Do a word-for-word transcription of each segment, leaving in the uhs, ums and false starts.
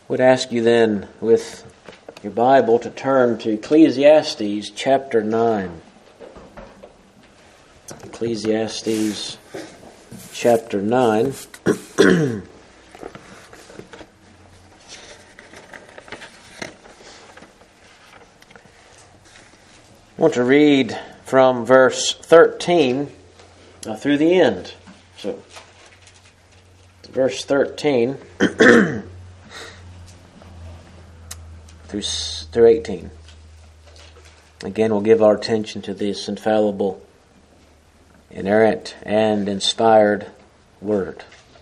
Would ask you then, with your Bible, to turn to Ecclesiastes chapter nine. Ecclesiastes chapter nine. I want to read from verse thirteen uh, through the end. So, verse thirteen through through eighteen. Again, we'll give our attention to this infallible, inerrant, and inspired word.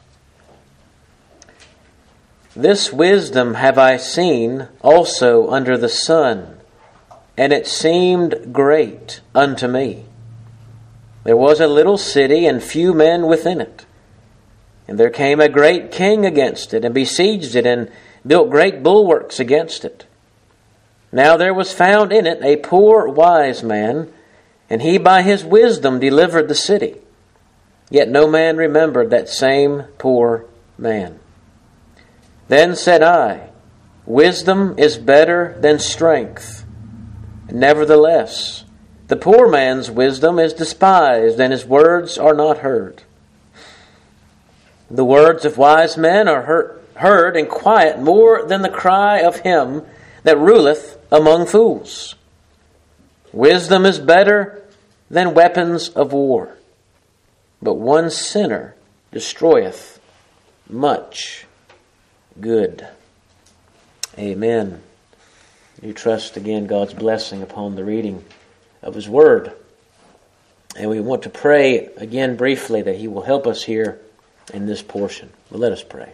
This wisdom have I seen also under the sun, and it seemed great unto me. There was a little city, and few men within it. And there came a great king against it, and besieged it, and built great bulwarks against it. Now there was found in it a poor wise man, and he by his wisdom delivered the city. Yet no man remembered that same poor man. Then said I, Wisdom is better than strength. Nevertheless, the poor man's wisdom is despised, and his words are not heard. The words of wise men are heard, heard in quiet more than the cry of him that ruleth among fools. Wisdom is better than weapons of war, but one sinner destroyeth much good. Amen. We trust again God's blessing upon the reading of His Word. And we want to pray again briefly that He will help us here in this portion. Well, let us pray.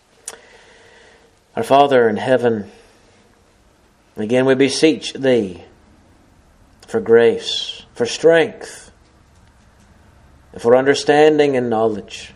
Our Father in heaven, again we beseech Thee for grace, for strength, and for understanding and knowledge,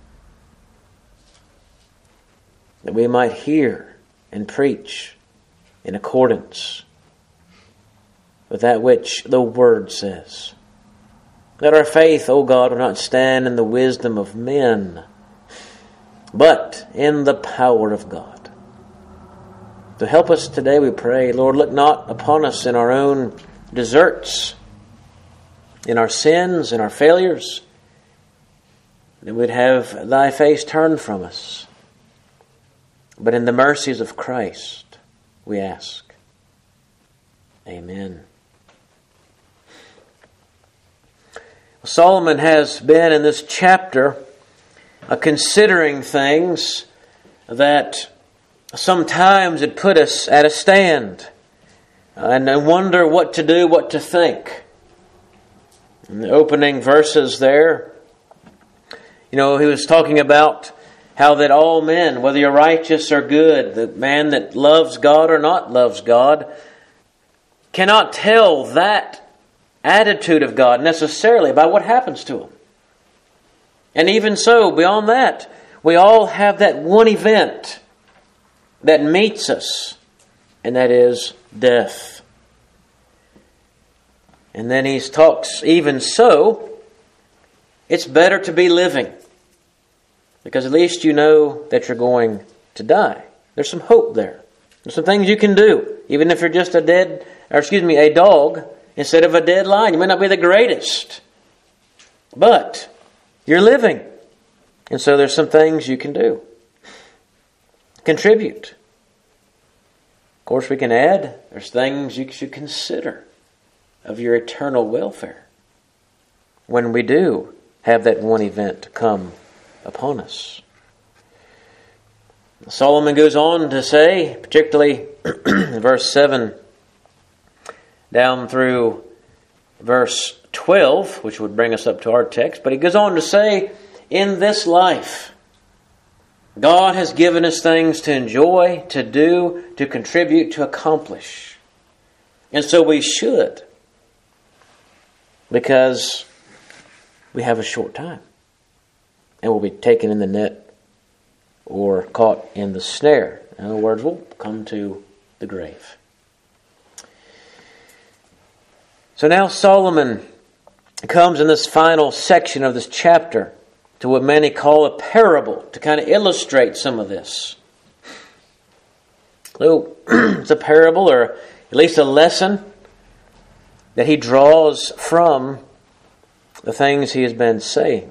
that we might hear and preach in accordance with that which the Word says. That our faith, O God, will not stand in the wisdom of men, but in the power of God. To help us today, we pray, Lord, look not upon us in our own deserts, in our sins, in our failures, that we'd have Thy face turned from us. But in the mercies of Christ, we ask. Amen. Solomon has been in this chapter uh, considering things that sometimes it put us at a stand uh, and I wonder what to do, what to think. In the opening verses there, you know, he was talking about how that all men, whether you're righteous or good, the man that loves God or not loves God, cannot tell that attitude of God necessarily by what happens to him. And even so, beyond that, we all have that one event that meets us, and that is death. And then he talks, even so, it's better to be living, because at least you know that you're going to die. There's some hope there. There's some things you can do, even if you're just a dead, or excuse me, a dog instead of a dead lion. You may not be the greatest, but you're living. And so there's some things you can do. Contribute. Of course, we can add, there's things you should consider of your eternal welfare when we do have that one event come upon us. Solomon goes on to say, particularly in verse seven down through verse twelve, which would bring us up to our text, but he goes on to say, in this life, God has given us things to enjoy, to do, to contribute, to accomplish. And so we should, because we have a short time. And we'll be taken in the net or caught in the snare. In other words, we'll come to the grave. So now Solomon comes in this final section of this chapter to what many call a parable, to kind of illustrate some of this. So it's a parable, or at least a lesson that he draws from the things he has been saying.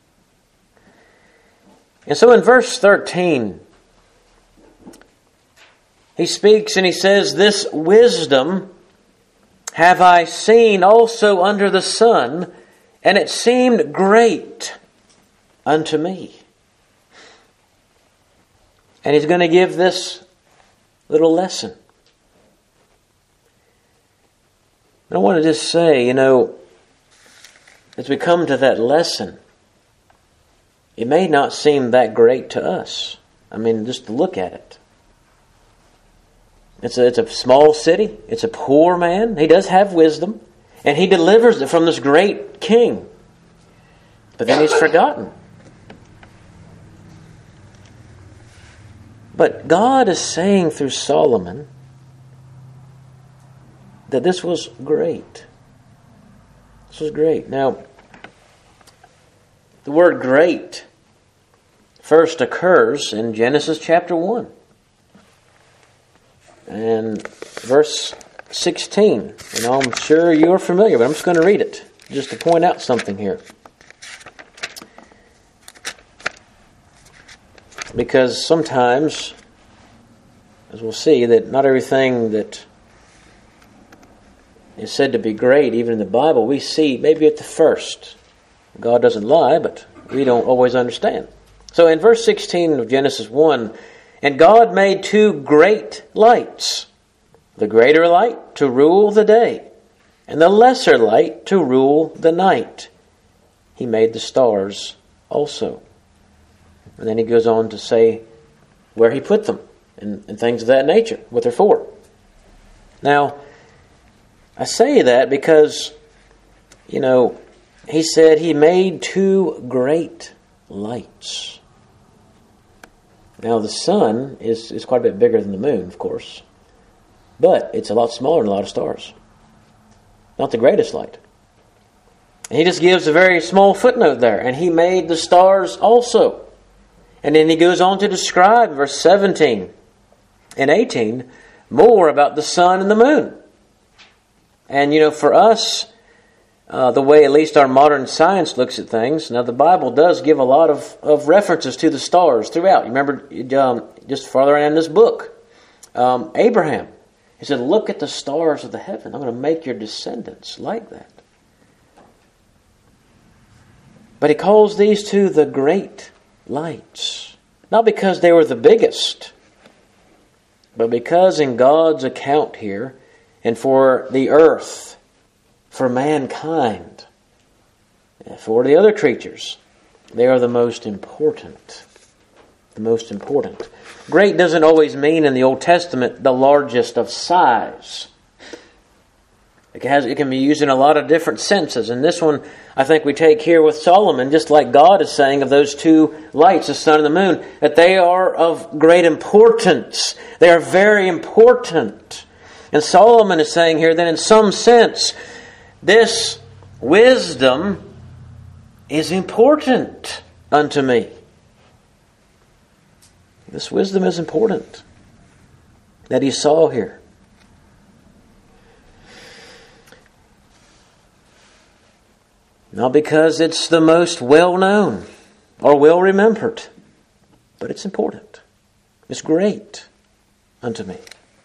And so in verse thirteen, he speaks and he says, "This wisdom have I seen also under the sun, and it seemed great unto me." And he's going to give this little lesson. And I want to just say, you know, as we come to that lesson, it may not seem that great to us. I mean, just to look at it. It's a, it's a small city. It's a poor man. He does have wisdom. And he delivers it from this great king. But then he's forgotten. But God is saying through Solomon that this was great. This was great. Now, the word great first occurs in Genesis chapter one. And verse sixteen. And I'm sure you're familiar, but I'm just going to read it just to point out something here. Because sometimes, as we'll see, that not everything that is said to be great, even in the Bible, we see maybe at the first. God doesn't lie, but we don't always understand. So in verse sixteen of Genesis one, "And God made two great lights, the greater light to rule the day, and the lesser light to rule the night. He made the stars also." And then he goes on to say where he put them and, and things of that nature, what they're for. Now, I say that because, you know, he said he made two great lights. Now, the sun is, is quite a bit bigger than the moon, of course. But it's a lot smaller than a lot of stars. Not the greatest light. And he just gives a very small footnote there. And he made the stars also. And then he goes on to describe, verse seventeen and eighteen, more about the sun and the moon. And, you know, for us, uh, the way at least our modern science looks at things, now the Bible does give a lot of, of references to the stars throughout. You remember, um, just farther on in this book, um, Abraham, he said, "Look at the stars of the heaven. I'm going to make your descendants like that." But he calls these two the great lights. Not because they were the biggest, but because in God's account here, and for the earth, for mankind, for the other creatures, they are the most important. The most important. Great doesn't always mean in the Old Testament the largest of size. It has, it can be used in a lot of different senses. And this one, I think we take here with Solomon, just like God is saying of those two lights, the sun and the moon, that they are of great importance. They are very important. And Solomon is saying here that in some sense, this wisdom is important unto me. This wisdom is important that he saw here. Not because it's the most well-known or well-remembered, but it's important. It's great unto me.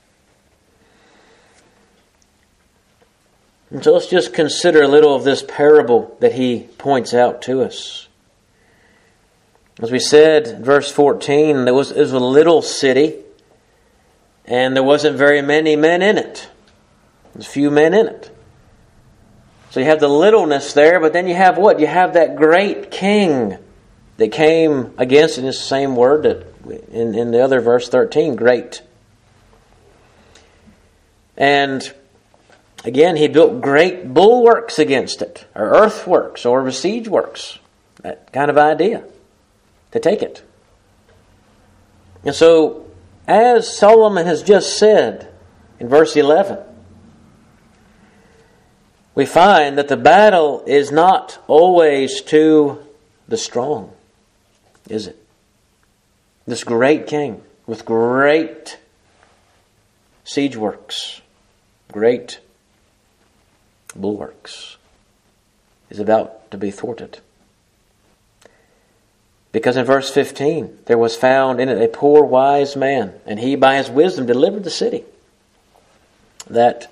And so let's just consider a little of this parable that he points out to us. As we said in verse fourteen, there was, it was a little city, and there wasn't very many men in it. There's a few men in it. So you have the littleness there, but then you have what? You have that great king that came against, and it's the same word that in, in the other verse thirteen, great. And again, he built great bulwarks against it, or earthworks, or besiege works. That kind of idea to take it. And so, as Solomon has just said in verse eleven, we find that the battle is not always to the strong, is it? This great king with great siege works, great bulwarks, is about to be thwarted. Because in verse fifteen, there was found in it a poor wise man, and he by his wisdom delivered the city. That,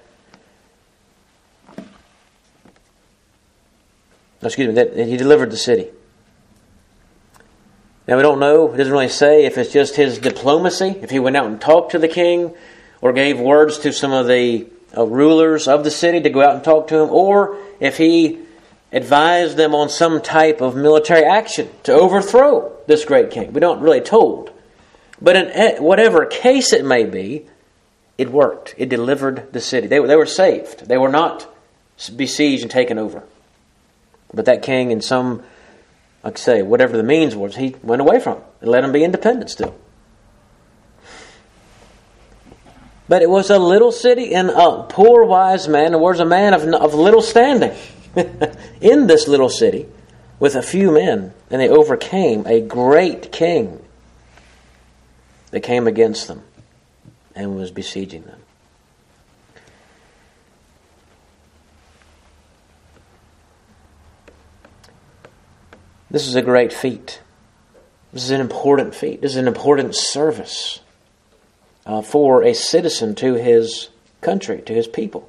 excuse me, that he delivered the city. Now we don't know, it doesn't really say if it's just his diplomacy, if he went out and talked to the king, or gave words to some of the uh, rulers of the city to go out and talk to him, or if he advised them on some type of military action to overthrow this great king. We don't really told. But in whatever case it may be, it worked. It delivered the city. They, they were saved. They were not besieged and taken over. But that king, in some, like I say, whatever the means was, he went away from it and let them be independent still. But it was a little city and a poor wise man. There was a man of, of little standing in this little city with a few men, and they overcame a great king that came against them and was besieging them. This is a great feat. This is an important feat. This is an important service uh, for a citizen to his country, to his people.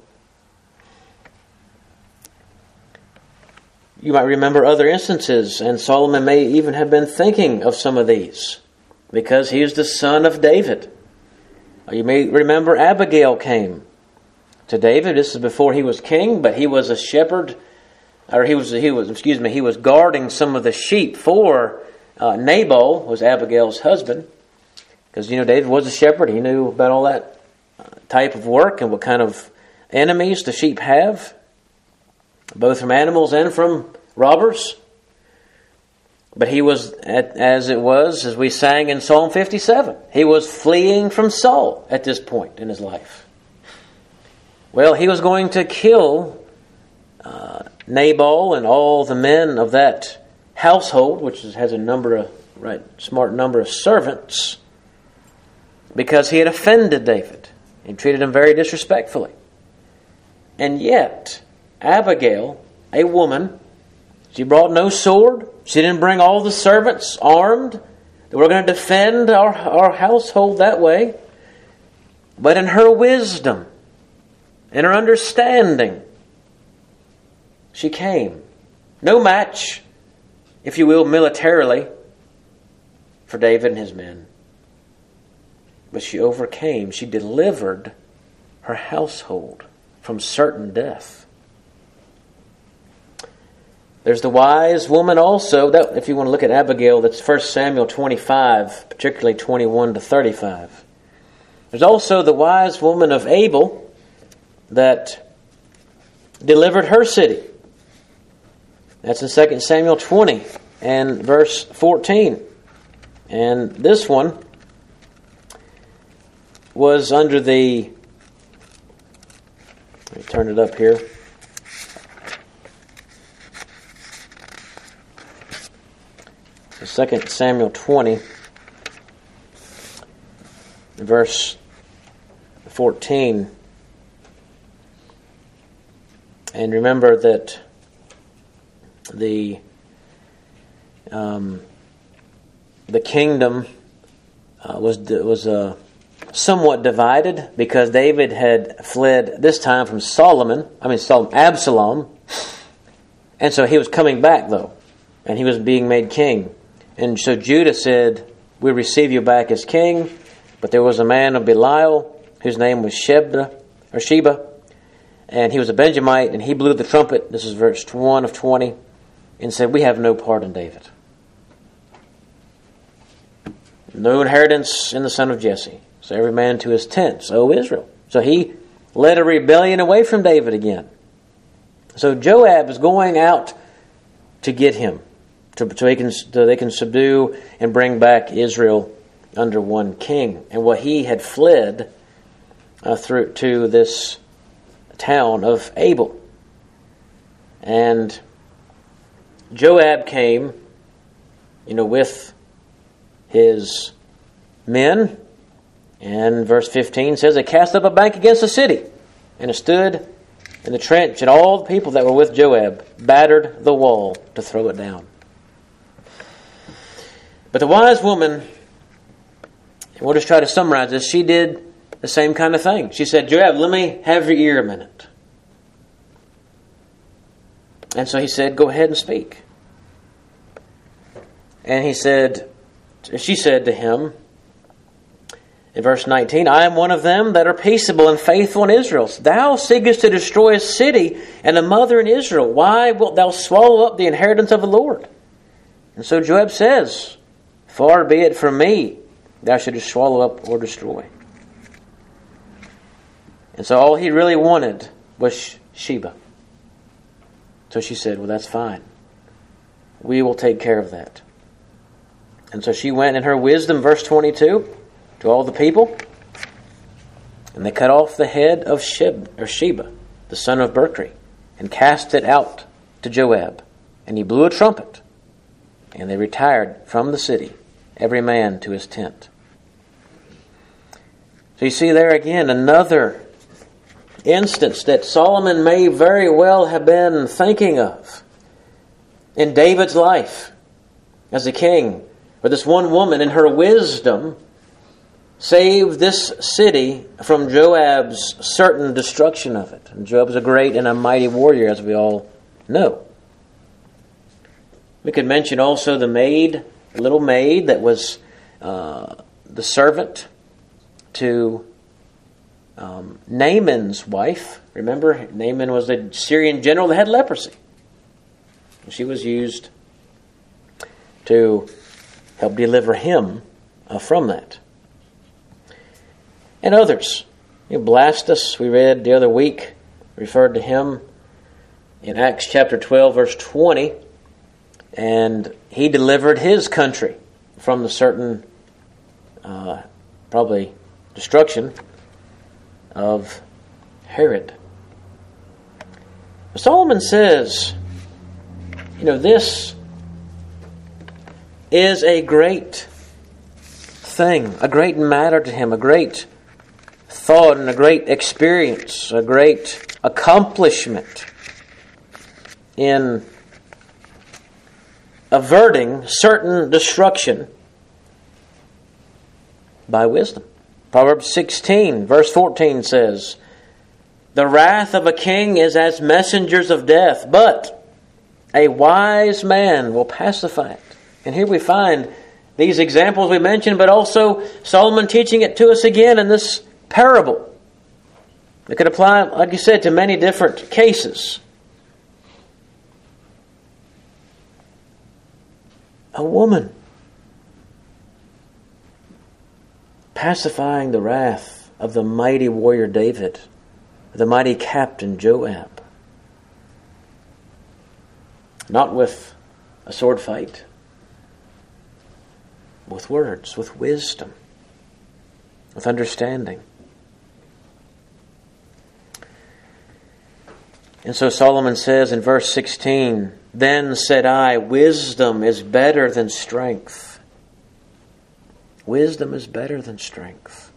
You might remember other instances, and Solomon may even have been thinking of some of these, because he is the son of David. You may remember Abigail came to David. This is before he was king, but he was a shepherd, or he was he was excuse me, he was guarding some of the sheep for uh, Nabal, was Abigail's husband, because you know David was a shepherd. He knew about all that type of work and what kind of enemies the sheep have, both from animals and from robbers. But he was, as it was, as we sang in Psalm fifty-seven, he was fleeing from Saul at this point in his life. Well, he was going to kill uh, Nabal and all the men of that household, which has a number of, right, smart number of servants, because he had offended David and treated him very disrespectfully. And yet, Abigail, a woman, she brought no sword. She didn't bring all the servants armed that were going to defend our, our household that way. But in her wisdom, in her understanding, she came. No match, if you will, militarily for David and his men. But she overcame. She delivered her household from certain death. There's the wise woman also. That, if you want to look at Abigail, that's First Samuel twenty-five, particularly twenty-one to thirty-five. There's also the wise woman of Abel that delivered her city. That's in Second Samuel twenty and verse fourteen. And this one was under the... Let me turn it up here. Second Samuel twenty, verse fourteen. And remember that the um, the kingdom uh, was was uh, somewhat divided, because David had fled this time from Solomon. I mean Solomon, Absalom, and so he was coming back though, and he was being made king. And so Judah said, "We receive you back as king." But there was a man of Belial whose name was Sheba, or Sheba, and he was a Benjamite, and he blew the trumpet. This is verse one of twenty, and said, "We have no part in David. No inheritance in the son of Jesse. So every man to his tents, O Israel." So he led a rebellion away from David again. So Joab is going out to get him, to, so, he can, so they can subdue and bring back Israel under one king. And what he had fled uh, through to this town of Abel. And Joab came, you know, with his men, And verse fifteen says, they cast up a bank against the city, and it stood in the trench, and all the people that were with Joab battered the wall to throw it down. But the wise woman, and we'll just try to summarize this, she did the same kind of thing. She said, Joab, let me have your ear a minute. And so he said, go ahead and speak. And he said, she said to him, in verse nineteen, I am one of them that are peaceable and faithful in Israel. Thou seekest to destroy a city and a mother in Israel. Why wilt thou swallow up the inheritance of the Lord? And so Joab says, far be it from me, thou shouldest swallow up or destroy. And so all he really wanted was Sheba. So she said, well, that's fine. We will take care of that. And so she went in her wisdom, verse twenty-two, to all the people, and they cut off the head of Sheb, or Sheba, the son of Berkri, and cast it out to Joab. And he blew a trumpet, and they retired from the city, every man to his tent. So you see there again another instance that Solomon may very well have been thinking of in David's life as a king, where this one woman in her wisdom saved this city from Joab's certain destruction of it. And Joab was a great and a mighty warrior, as we all know. We could mention also the maid, the little maid that was uh, the servant to um, Naaman's wife. Remember, Naaman was the Syrian general that had leprosy. She was used to help deliver him uh, from that. And others. You know, Blastus, we read the other week, referred to him in Acts chapter twelve, verse twenty. And he delivered his country from the certain, uh, probably, destruction of Herod. Solomon says, you know, this is a great thing, a great matter to him, a great thought and a great experience, a great accomplishment in averting certain destruction by wisdom. Proverbs sixteen, verse fourteen says, the wrath of a king is as messengers of death, but a wise man will pacify it. And here we find these examples we mentioned, but also Solomon teaching it to us again in this parable. It could apply, like you said, to many different cases. A woman pacifying the wrath of the mighty warrior David, the mighty captain Joab. Not with a sword fight, with words, with wisdom, with understanding. And so Solomon says in verse sixteen, then said I, wisdom is better than strength. Wisdom is better than strength.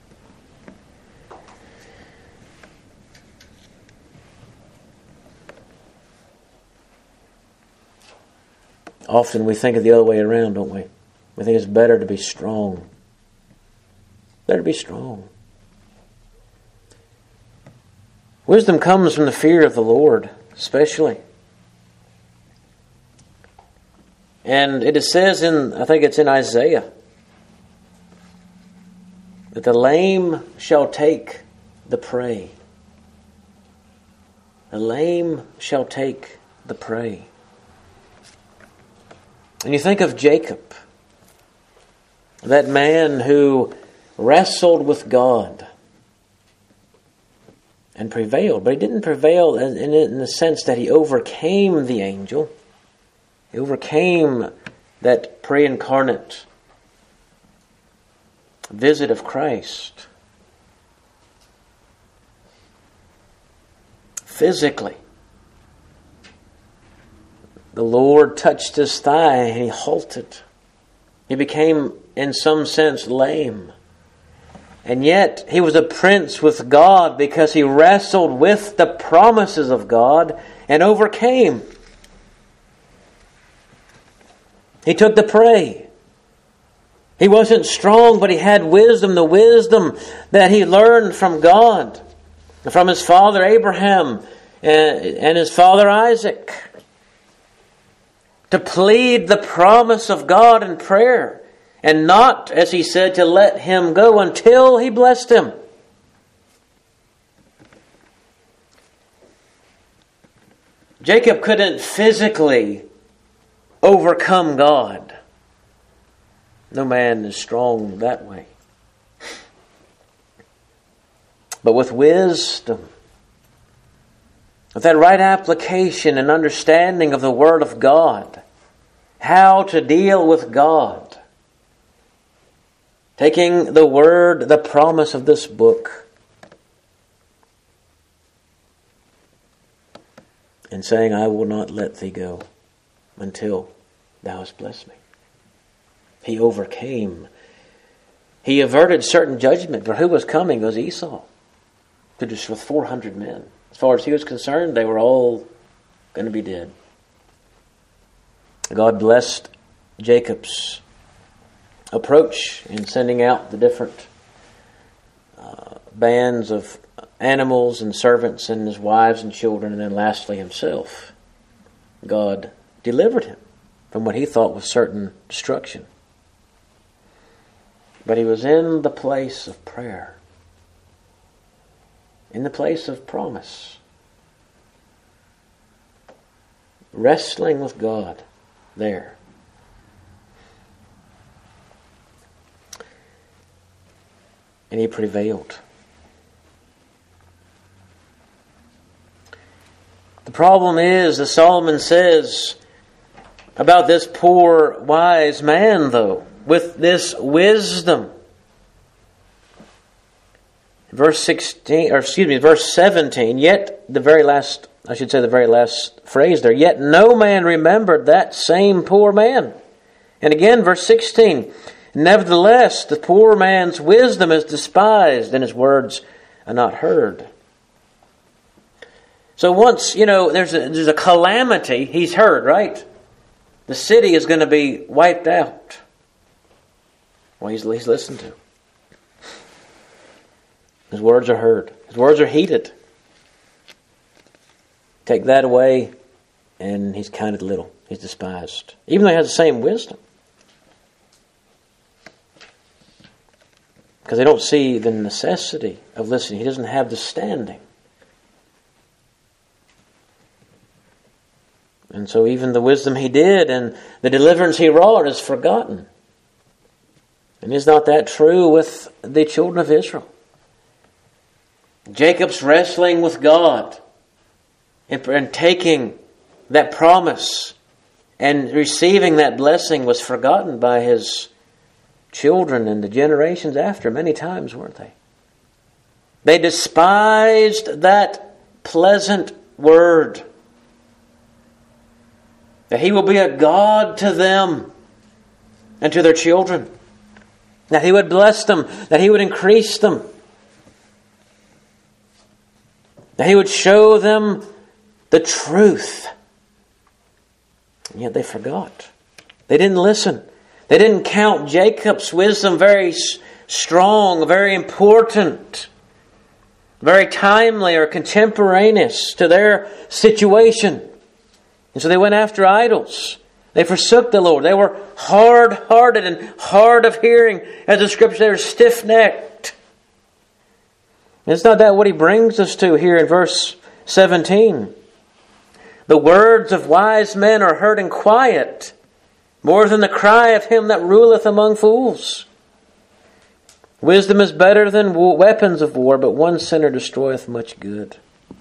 Often we think of the other way around, don't we? We think it's better to be strong. Better to be strong. Wisdom comes from the fear of the Lord, especially. And it says in, I think it's in Isaiah, that the lame shall take the prey. The lame shall take the prey. And you think of Jacob, that man who wrestled with God and prevailed. But he didn't prevail in, in, in the sense that he overcame the angel. He overcame that pre-incarnate visit of Christ. Physically, the Lord touched his thigh and he halted. He became, in some sense, lame. And yet he was a prince with God because he wrestled with the promises of God and overcame. He took the prey. He wasn't strong, but he had wisdom, the wisdom that he learned from God, from his father Abraham and his father Isaac, to plead the promise of God in prayer, and not, as he said, to let him go until he blessed him. Jacob couldn't physically overcome God. No man is strong that way. But with wisdom, with that right application and understanding of the Word of God, how to deal with God, taking the Word, the promise of this book, and saying, I will not let thee go until thou hast blessed me. He overcame. He averted certain judgment. For who was coming was Esau, to just with four hundred men. As far as he was concerned, they were all going to be dead. God blessed Jacob's approach in sending out the different uh, bands of animals and servants and his wives and children, and then lastly himself. God delivered him from what he thought was certain destruction. But he was in the place of prayer, in the place of promise, wrestling with God there. And he prevailed. The problem is, as Solomon says about this poor wise man, though, with this wisdom. Verse sixteen, or excuse me, verse seventeen, yet the very last, I should say the very last phrase there, yet no man remembered that same poor man. And again, verse sixteen, nevertheless, the poor man's wisdom is despised, and his words are not heard. So once, you know, there's a, there's a calamity, he's heard, right? The city is going to be wiped out. Well, he's, he's listened to. His words are heard. His words are heeded. Take that away, and he's counted little. He's despised. Even though he has the same wisdom. Because they don't see the necessity of listening. He doesn't have the standing. And so even the wisdom he did and the deliverance he wrought is forgotten. And is not that true with the children of Israel? Jacob's wrestling with God and, and taking that promise and receiving that blessing was forgotten by his children and the generations after many times, weren't they? They despised that pleasant word, that he will be a God to them and to their children, that he would bless them, that he would increase them, that he would show them the truth. And yet they forgot. They didn't listen. They didn't count Jacob's wisdom very strong, very important, very timely or contemporaneous to their situation. And so they went after idols. They forsook the Lord. They were hard-hearted and hard of hearing. As the Scripture, they were stiff-necked. And it's not that what he brings us to here in verse seventeen. The words of wise men are heard in quiet, more than the cry of him that ruleth among fools. Wisdom is better than weapons of war, but one sinner destroyeth much good.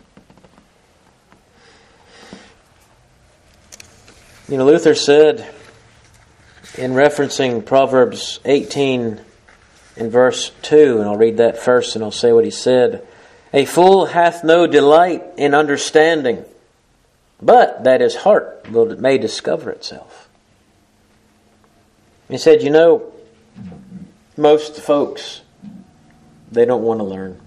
You know, Luther said, in referencing Proverbs eighteen in verse two, and I'll read that first and I'll say what he said. A fool hath no delight in understanding, but that his heart will, may discover itself. He said, you know, most folks They don't want to learn.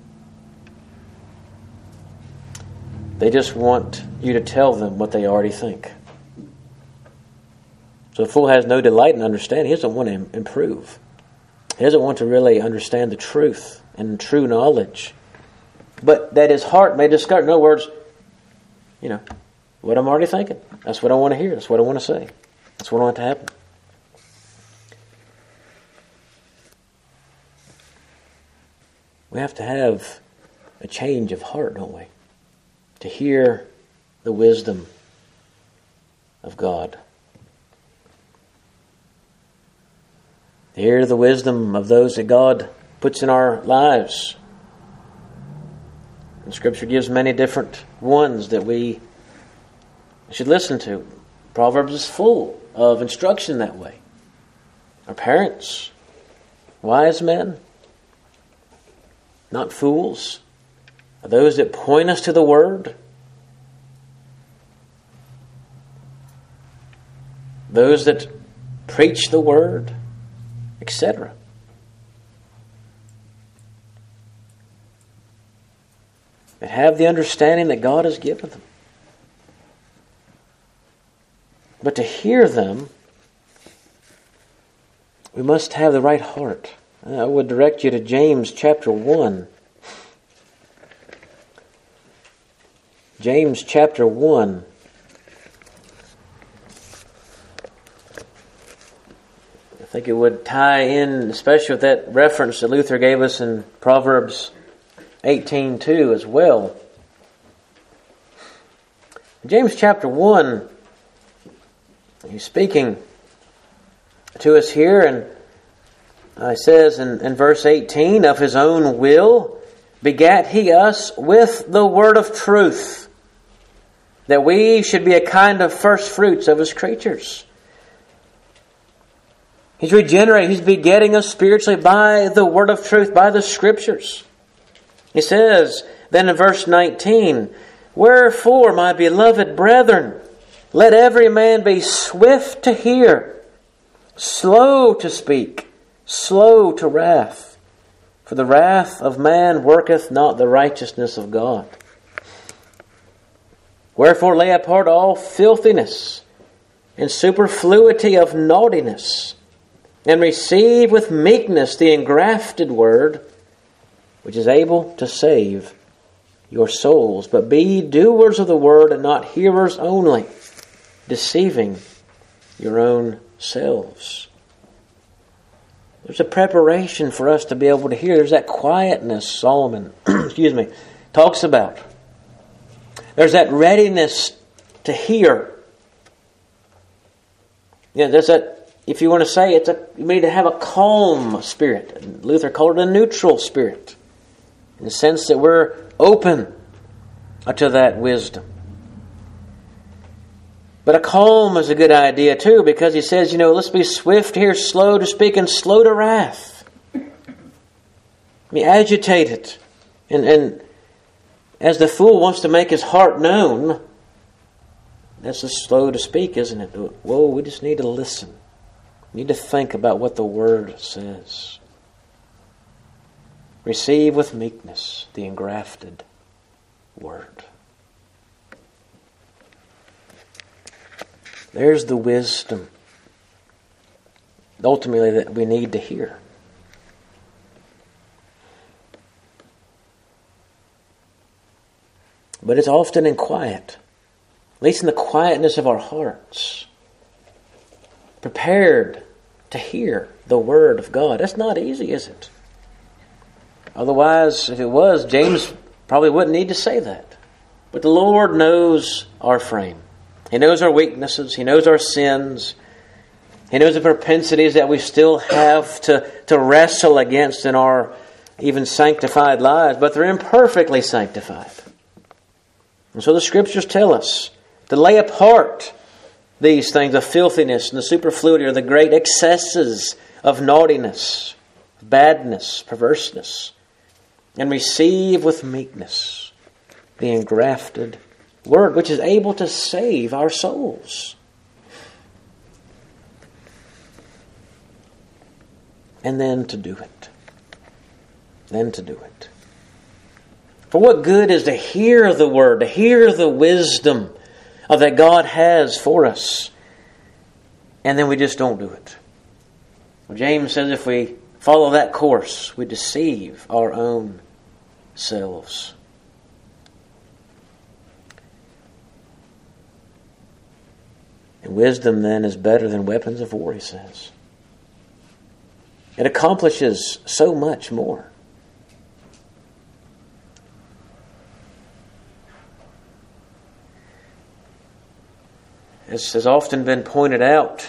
They just want you to tell them what they already think. So a fool has no delight in understanding. He doesn't want to improve. He doesn't want to really understand the truth and true knowledge. But that his heart may discover. In other words, you know, what I'm already thinking. That's what I want to hear. That's what I want to say. That's what I want to happen. We have to have a change of heart, don't we? To hear the wisdom of God. To hear the wisdom of those that God puts in our lives. And Scripture gives many different ones that we should listen to. Proverbs is full of instruction that way. Our parents, wise men, not fools, are those that point us to the Word. Those that preach the Word, et cetera. That have the understanding that God has given them. But to hear them, we must have the right heart. I would direct you to James chapter one. James chapter one. I think it would tie in, especially with that reference that Luther gave us in Proverbs eighteen two as well. James chapter one, he's speaking to us here, and uh, it says in, in verse eighteen, of his own will begat he us with the word of truth, that we should be a kind of first fruits of his creatures. He's regenerating, he's begetting us spiritually by the word of truth, by the Scriptures. He says then in verse nineteen, wherefore, my beloved brethren, let every man be swift to hear, slow to speak, slow to wrath. For the wrath of man worketh not the righteousness of God. Wherefore lay apart all filthiness and superfluity of naughtiness, and receive with meekness the engrafted word, which is able to save your souls. But be doers of the word, and not hearers only, deceiving your own selves. There's a preparation for us to be able to hear. There's that quietness Solomon excuse me, talks about. There's that readiness to hear. Yeah, there's that. If you want to say it's a, you need to have a calm spirit. Luther called it a neutral spirit, in the sense that we're open to that wisdom. But a calm is a good idea too, because he says, you know, let's be swift here, slow to speak, and slow to wrath. Be agitated. And, and as the fool wants to make his heart known, that's just slow to speak, isn't it? Whoa, we just need to listen. We need to think about what the Word says. Receive with meekness the engrafted Word. There's the wisdom, ultimately, that we need to hear. But it's often in quiet, at least in the quietness of our hearts, prepared to hear the Word of God. That's not easy, is it? Otherwise, if it was, James probably wouldn't need to say that. But the Lord knows our frame. He knows our weaknesses. He knows our sins. He knows the propensities that we still have to, to wrestle against in our even sanctified lives. But they're imperfectly sanctified. And so the Scriptures tell us to lay apart these things, the filthiness and the superfluity, or the great excesses of naughtiness, badness, perverseness, and receive with meekness the engrafted Word, which is able to save our souls. And then to do it. than to do it. For what good is to hear the word, to hear the wisdom of that God has for us, and then we just don't do it? Well, James says if we follow that course, we deceive our own selves. And wisdom then is better than weapons of war, he says. It accomplishes so much more. As has often been pointed out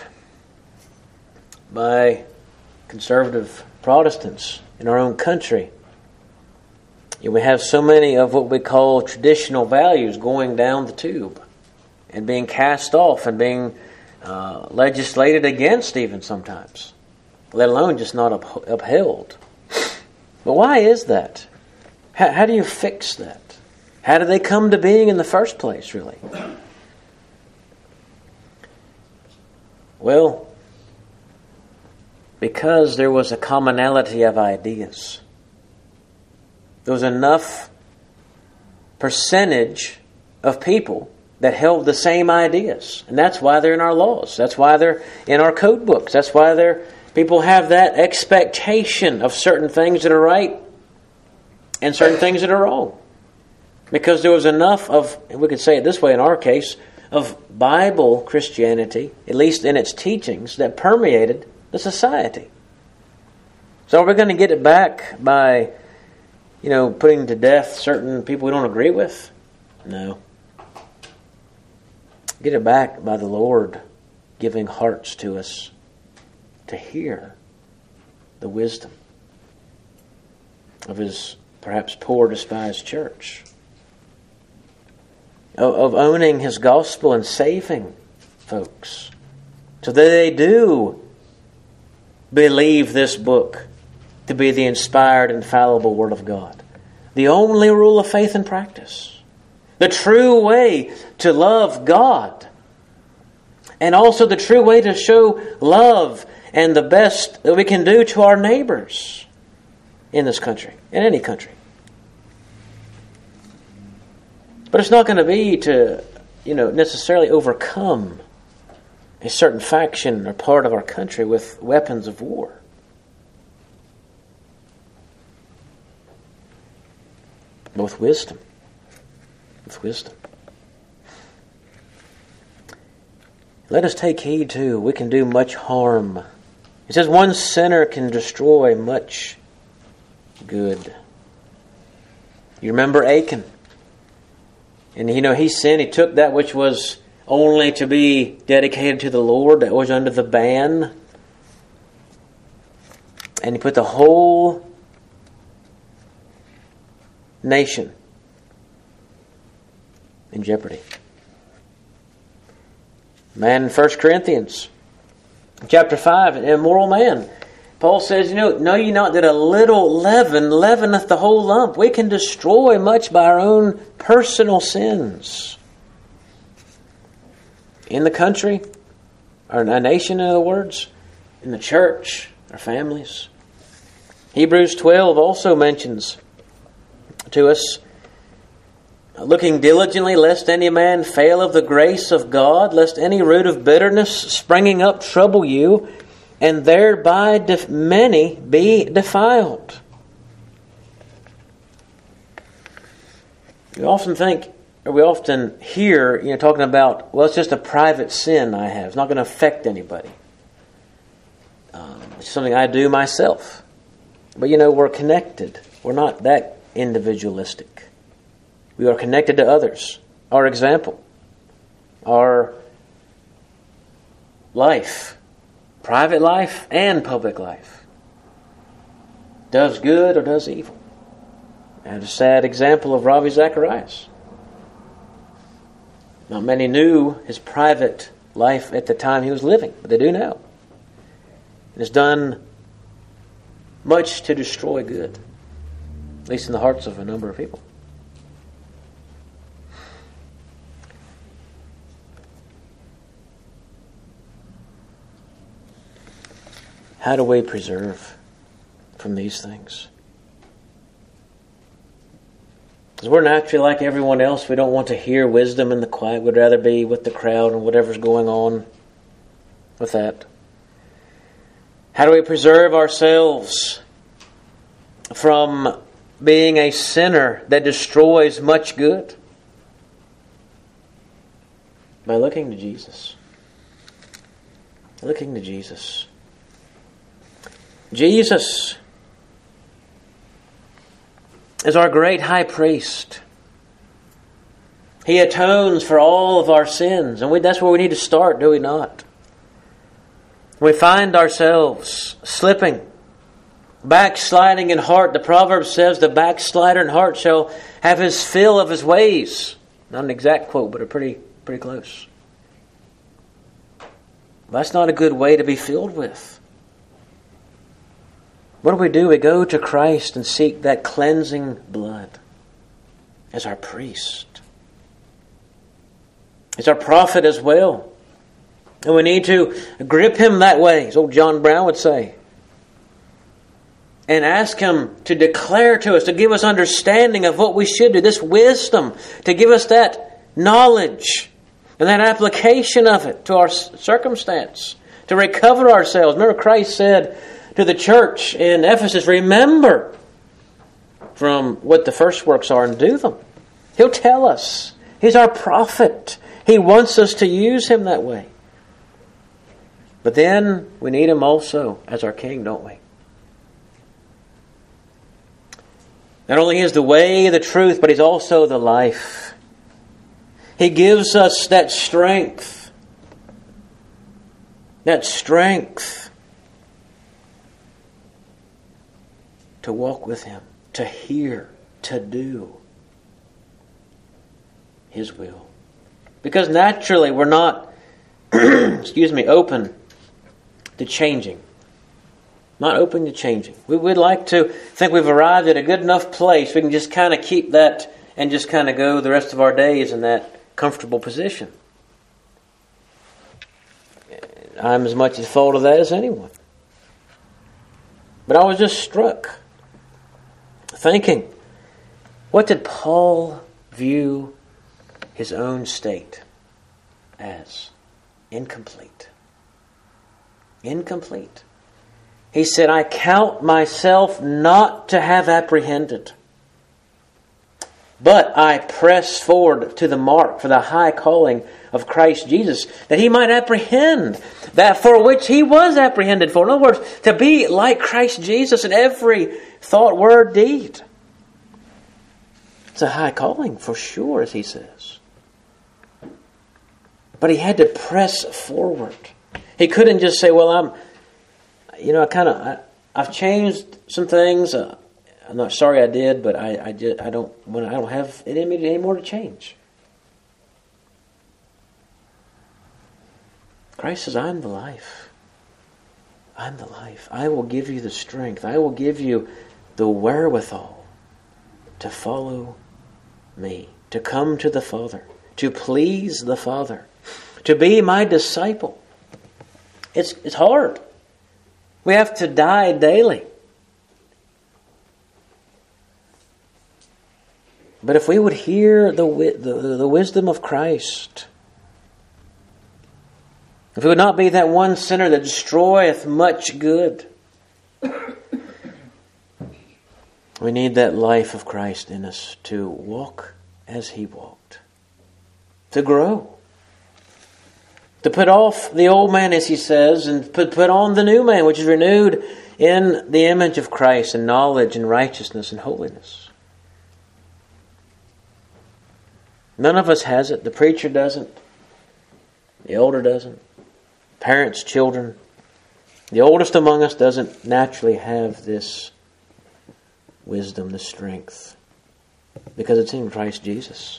by conservative Protestants in our own country, we have so many of what we call traditional values going down the tube and being cast off and being uh, legislated against even sometimes, let alone just not up- upheld. But why is that? How, how do you fix that? How did they come to being in the first place, really? Well, because there was a commonality of ideas. There was enough percentage of people that held the same ideas. And that's why they're in our laws. That's why they're in our code books. That's why they're, people have that expectation of certain things that are right and certain things that are wrong. Because there was enough of, and we could say it this way in our case, of Bible Christianity, at least in its teachings, that permeated the society. So are we going to get it back by, you know, putting to death certain people we don't agree with? No. Get it back by the Lord giving hearts to us to hear the wisdom of His perhaps poor, despised church. Of owning His gospel and saving folks so that they do believe this book to be the inspired, infallible Word of God. The only rule of faith and practice. The true way to love God. And also the true way to show love and the best that we can do to our neighbors in this country, in any country. But it's not going to be to, you know, necessarily overcome a certain faction or part of our country with weapons of war. But with wisdom. With wisdom. Let us take heed too. We can do much harm. It says one sinner can destroy much good. You remember Achan? And you know, he sinned. He took that which was only to be dedicated to the Lord, that was under the ban. And he put the whole nation in jeopardy. Man in First Corinthians chapter five, an immoral man. Paul says, you know, know ye not that a little leaven leaveneth the whole lump? We can destroy much by our own personal sins. In the country, or a nation, in other words, in the church, our families. Hebrews twelve also mentions to us, looking diligently lest any man fail of the grace of God, lest any root of bitterness springing up trouble you, and thereby def- many be defiled. We often think, or we often hear, you know, talking about, well, it's just a private sin I have. It's not going to affect anybody. Um, it's something I do myself. But, you know, we're connected. We're not that individualistic. We are connected to others. Our example. Our life. Private life and public life. Does good or does evil. And a sad example of Ravi Zacharias. Not many knew his private life at the time he was living, but they do now. It has done much to destroy good, at least in the hearts of a number of people. How do we preserve from these things? Because we're naturally like everyone else. We don't want to hear wisdom in the quiet. We'd rather be with the crowd and whatever's going on with that. How do we preserve ourselves from being a sinner that destroys much good? By looking to Jesus. Looking to Jesus. Jesus is our great high priest. He atones for all of our sins. And we, that's where we need to start, do we not? We find ourselves slipping, backsliding in heart. The proverb says, the backslider in heart shall have his fill of his ways. Not an exact quote, but a pretty, pretty close. That's not a good way to be filled with. What do we do? We go to Christ and seek that cleansing blood as our priest. He's our prophet as well. And we need to grip Him that way, as old John Brown would say. And ask Him to declare to us, to give us understanding of what we should do, this wisdom, to give us that knowledge and that application of it to our circumstance, to recover ourselves. Remember, Christ said to the church in Ephesus, remember from what the first works are and do them. He'll tell us. He's our prophet. He wants us to use Him that way. But then we need Him also as our King, don't we? Not only is the way, the truth, but He's also the life. He gives us that strength. That strength to walk with Him, to hear, to do His will. Because naturally we're not, excuse me, open to changing. Not open to changing. We would like to think we've arrived at a good enough place. We can just kind of keep that and just kind of go the rest of our days in that comfortable position. I'm as much at fault of that as anyone. But I was just struck thinking, what did Paul view his own state as? Incomplete. Incomplete. He said, I count myself not to have apprehended, but I press forward to the mark for the high calling of Christ Jesus, that he might apprehend that for which he was apprehended for. In other words, to be like Christ Jesus in every thought, word, deed. It's a high calling for sure, as he says. But he had to press forward. He couldn't just say, well, I'm, you know, I kind of, I, I've changed some things. Uh, I'm not sorry I did, but I, I did. I don't. When I don't have it in me anymore to change. Christ says, "I'm the life. I'm the life. I will give you the strength. I will give you the wherewithal to follow me, to come to the Father, to please the Father, to be my disciple." It's it's hard. We have to die daily. But if we would hear the, the, the wisdom of Christ, if we would not be that one sinner that destroyeth much good, we need that life of Christ in us to walk as He walked, to grow, to put off the old man, as He says, and put, put on the new man, which is renewed in the image of Christ in knowledge and righteousness and holiness. None of us has it. The preacher doesn't. The elder doesn't. Parents, children. The oldest among us doesn't naturally have this wisdom, this strength, because it's in Christ Jesus.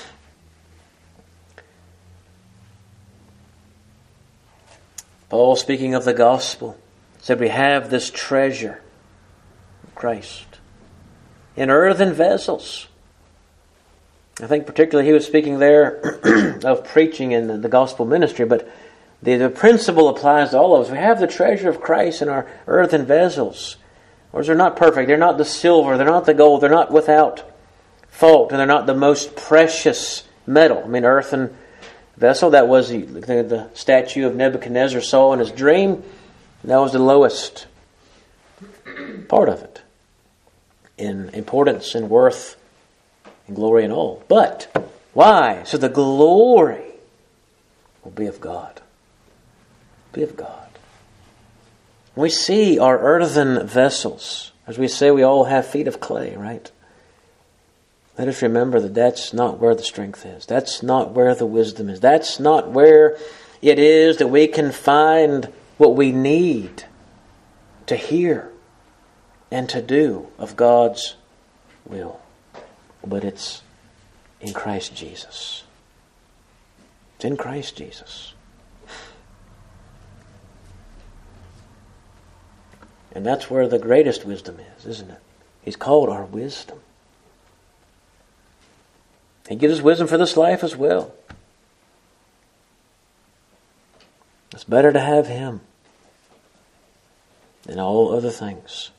Paul, speaking of the gospel, said we have this treasure, Christ, in earthen vessels. I think particularly he was speaking there of preaching in the, the gospel ministry, but the, the principle applies to all of us. We have the treasure of Christ in our earthen vessels. Or they're not perfect. They're not the silver. They're not the gold. They're not without fault, and they're not the most precious metal. I mean, earthen vessel, that was the, the statue of Nebuchadnezzar saw in his dream. That was the lowest part of it in importance and worth and glory and all. But why? So the glory will be of God. Be of God. We see our earthen vessels. As we say, we all have feet of clay, right? Let us remember that that's not where the strength is. That's not where the wisdom is. That's not where it is that we can find what we need to hear and to do of God's will. But it's in Christ Jesus. It's in Christ Jesus. And that's where the greatest wisdom is, isn't it? He's called our wisdom. He gives us wisdom for this life as well. It's better to have Him than all other things.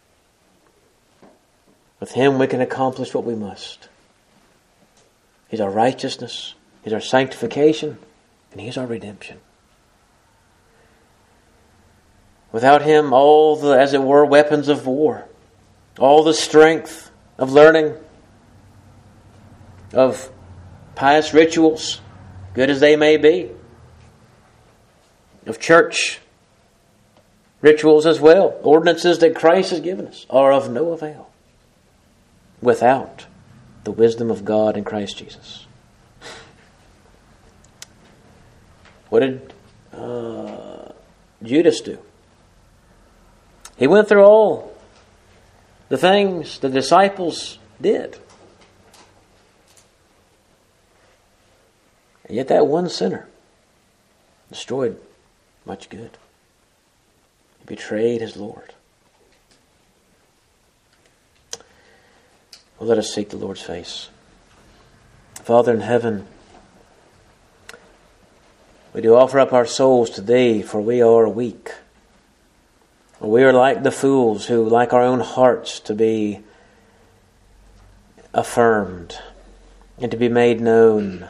With Him we can accomplish what we must. He's our righteousness, He's our sanctification, and He's our redemption. Without Him, all the, as it were, weapons of war, all the strength of learning, of pious rituals, good as they may be, of church rituals as well, ordinances that Christ has given us, are of no avail without the wisdom of God in Christ Jesus. What did uh, Judas do? He went through all the things the disciples did. And yet that one sinner destroyed much good. He betrayed his Lord. Well, let us seek the Lord's face. Father in heaven, we do offer up our souls to Thee, for we are weak. We are like the fools who like our own hearts to be affirmed and to be made known,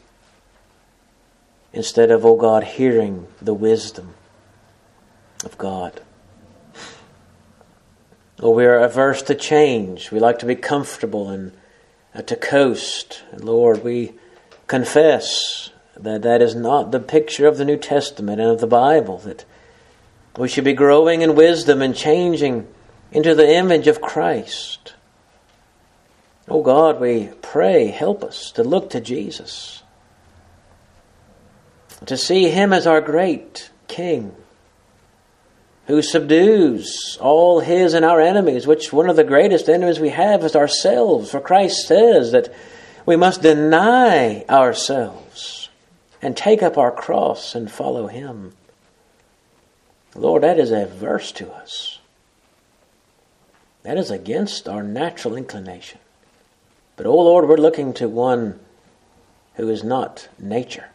instead of, O God, hearing the wisdom of God. Oh, we are averse to change. We like to be comfortable and uh, to coast. And Lord, we confess that that is not the picture of the New Testament and of the Bible, that we should be growing in wisdom and changing into the image of Christ. Oh God, we pray, help us to look to Jesus, to see Him as our great King, who subdues all His and our enemies, which one of the greatest enemies we have is ourselves. For Christ says that we must deny ourselves and take up our cross and follow Him. Lord, that is averse to us. That is against our natural inclination. But, oh Lord, we're looking to one who is not nature,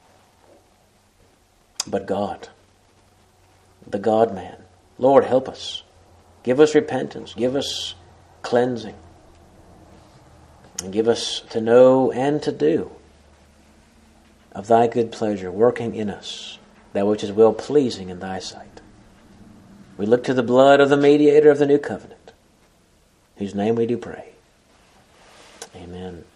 but God, the God-man. Lord, help us. Give us repentance. Give us cleansing. And give us to know and to do of Thy good pleasure working in us, that which is well-pleasing in Thy sight. We look to the blood of the mediator of the new covenant, whose name we do pray. Amen.